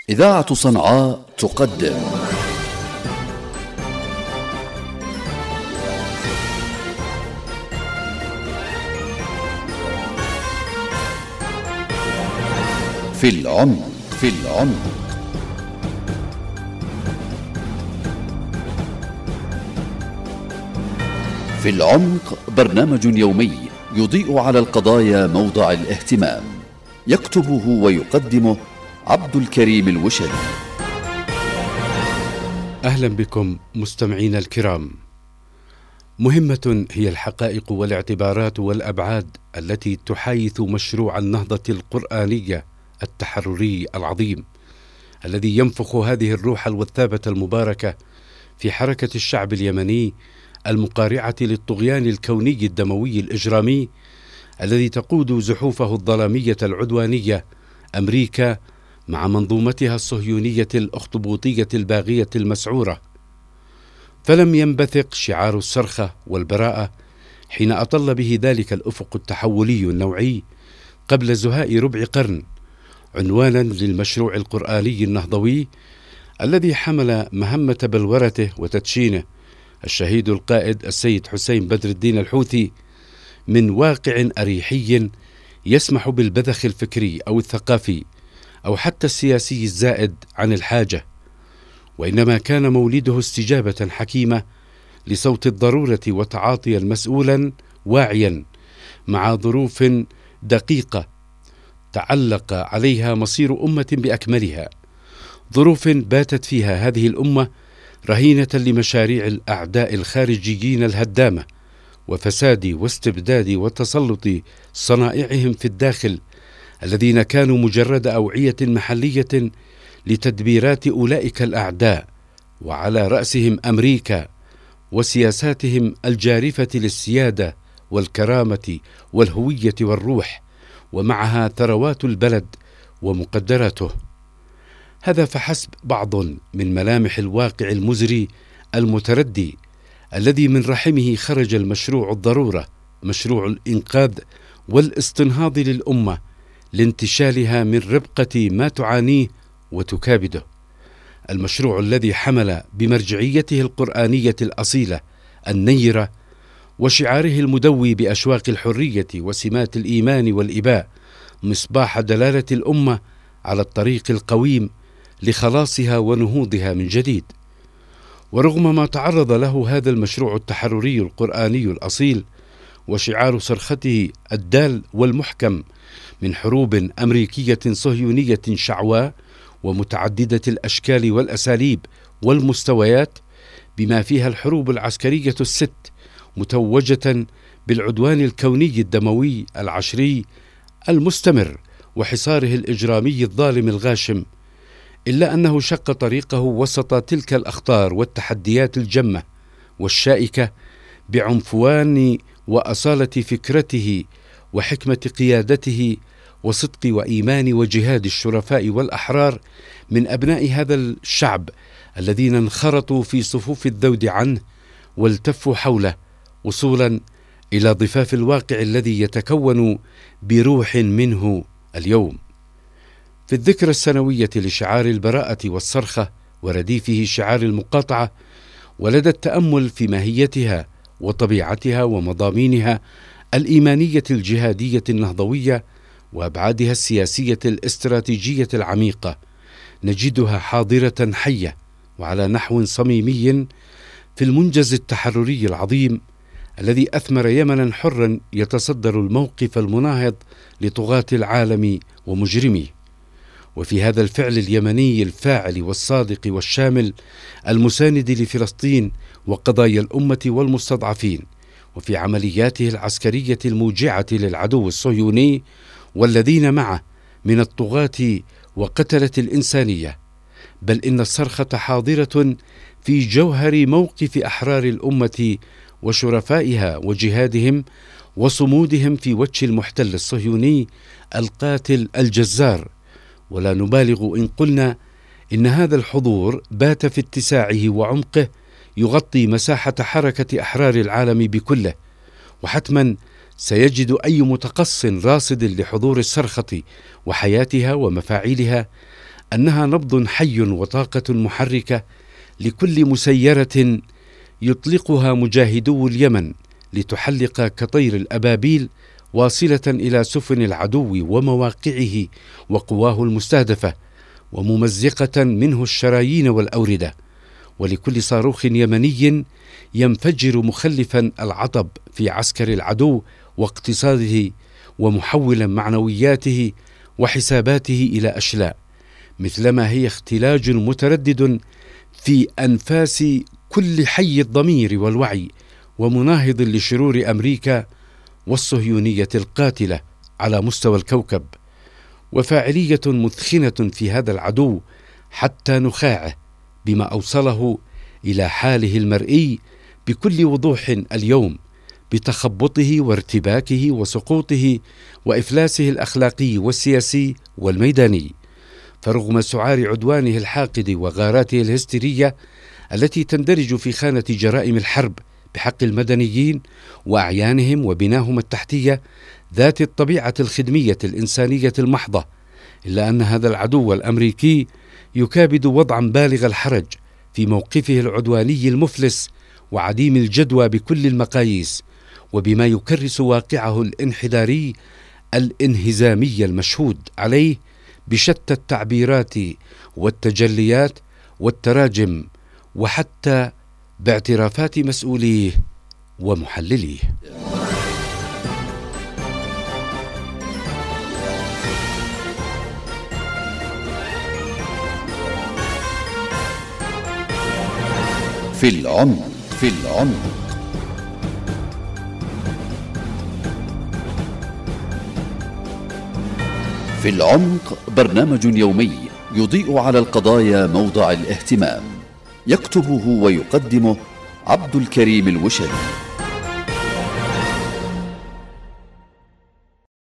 إذاعة صنعاء تقدم في العمق. في العمق برنامج يومي يضيء على القضايا موضع الاهتمام، يكتبه ويقدمه عبد الكريم الوشري. أهلا بكم مستمعينا الكرام. مهمة هي الحقائق والاعتبارات والأبعاد التي تحايث مشروع النهضة القرآنية التحرري العظيم، الذي ينفخ هذه الروح الوثابة المباركة في حركة الشعب اليمني المقارعة للطغيان الكوني الدموي الإجرامي الذي تقود زحوفه الظلامية العدوانية أمريكا مع منظومتها الصهيونية الأخطبوطية الباغية المسعورة. فلم ينبثق شعار الصرخة والبراءة حين أطل به ذلك الأفق التحولي النوعي قبل زهاء ربع قرن، عنوانا للمشروع القرآني النهضوي الذي حمل مهمة بلورته وتدشينه الشهيد القائد السيد حسين بدر الدين الحوثي من واقع أريحي يسمح بالبذخ الفكري أو الثقافي أو حتى السياسي الزائد عن الحاجة، وإنما كان مولده استجابة حكيمة لصوت الضرورة وتعاطيا مسؤولا واعيا مع ظروف دقيقة تعلق عليها مصير أمة بأكملها، ظروف باتت فيها هذه الأمة رهينة لمشاريع الأعداء الخارجيين الهدامة وفساد واستبداد وتسلط صنائعهم في الداخل، الذين كانوا مجرد أوعية محلية لتدبيرات أولئك الأعداء، وعلى رأسهم أمريكا وسياساتهم الجارفة للسيادة والكرامة والهوية والروح، ومعها ثروات البلد ومقدراته. هذا فحسب بعض من ملامح الواقع المزري المتردي الذي من رحمه خرج المشروع الضرورة، مشروع الإنقاذ والاستنهاض للأمة لانتشالها من ربقة ما تعانيه وتكابده، المشروع الذي حمل بمرجعيته القرآنية الأصيلة النيرة وشعاره المدوي بأشواق الحرية وسمات الإيمان والإباء مصباح دلالة الأمة على الطريق القويم لخلاصها ونهوضها من جديد. ورغم ما تعرض له هذا المشروع التحرري القرآني الأصيل وشعار صرخته الدال والمحكم من حروب أمريكية صهيونية شعواء ومتعددة الأشكال والأساليب والمستويات، بما فيها الحروب العسكرية الست متوجة بالعدوان الكوني الدموي العشري المستمر وحصاره الإجرامي الظالم الغاشم، إلا أنه شق طريقه وسط تلك الأخطار والتحديات الجمة والشائكة بعنفوان وأصالة فكرته وحكمة قيادته وصدق وإيمان وجهاد الشرفاء والأحرار من أبناء هذا الشعب الذين انخرطوا في صفوف الذود عنه والتفوا حوله وصولا إلى ضفاف الواقع الذي يتكون بروح منه اليوم. في الذكرى السنوية لشعار البراءة والصرخة ورديفه شعار المقاطعة، ولدى التأمل في ماهيتها وطبيعتها ومضامينها الإيمانية الجهادية النهضوية وأبعادها السياسية الاستراتيجية العميقة، نجدها حاضرة حية وعلى نحو صميمي في المنجز التحرري العظيم الذي أثمر يمنا حرا يتصدر الموقف المناهض لطغاة العالم ومجرميه. وفي هذا الفعل اليمني الفاعل والصادق والشامل المساند لفلسطين وقضايا الأمة والمستضعفين، وفي عملياته العسكرية الموجعة للعدو الصهيوني والذين معه من الطغاة وقتلة الإنسانية، بل إن الصرخة حاضرة في جوهر موقف أحرار الأمة وشرفائها وجهادهم وصمودهم في وجه المحتل الصهيوني القاتل الجزار. ولا نبالغ إن قلنا إن هذا الحضور بات في اتساعه وعمقه يغطي مساحة حركة أحرار العالم بكله، وحتما سيجد أي متقص راصد لحضور الصرخة وحياتها ومفاعيلها أنها نبض حي وطاقة محركة لكل مسيرة يطلقها مجاهدو اليمن لتحلق كطير الأبابيل واصلة إلى سفن العدو ومواقعه وقواه المستهدفة، وممزقة منه الشرايين والأوردة، ولكل صاروخ يمني ينفجر مخلفا العطب في عسكر العدو واقتصاده، ومحولا معنوياته وحساباته إلى أشلاء، مثلما هي اختلاج متردد في أنفاس كل حي الضمير والوعي، ومناهض لشرور أمريكا والصهيونية القاتلة على مستوى الكوكب، وفاعلية مثخنة في هذا العدو حتى نخاعه بما أوصله إلى حاله المرئي بكل وضوح اليوم، بتخبطه وارتباكه وسقوطه وإفلاسه الأخلاقي والسياسي والميداني. فرغم سعار عدوانه الحاقد وغاراته الهستيرية التي تندرج في خانة جرائم الحرب بحق المدنيين وأعيانهم وبناهم التحتية ذات الطبيعة الخدمية الإنسانية المحضة، إلا أن هذا العدو الأمريكي يكابد وضعا بالغ الحرج في موقفه العدواني المفلس وعديم الجدوى بكل المقاييس، وبما يكرس واقعه الانحداري الانهزامي المشهود عليه بشتى التعبيرات والتجليات والتراجم، وحتى باعترافات مسؤوليه ومحلليه. في العمق. في العمق برنامج يومي يضيء على القضايا موضع الاهتمام، يكتبه ويقدمه عبد الكريم الوشلي.